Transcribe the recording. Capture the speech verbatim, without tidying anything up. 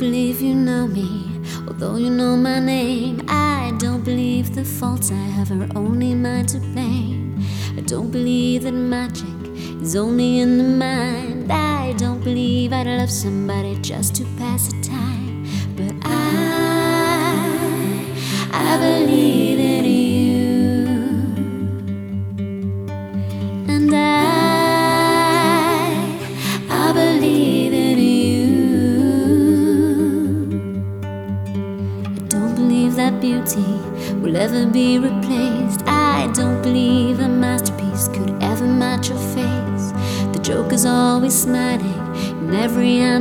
believe you know me, although you know my name. I don't believe the faults I have are only mine to blame. I don't believe that magic is only in the mind. I don't believe I'd love somebody just to pass the time. But I, I believe in you, and I, I believe in you. I don't believe that beauty will ever be replaced. I don't believe a masterpiece could ever match your face. The Joker's always smiling in every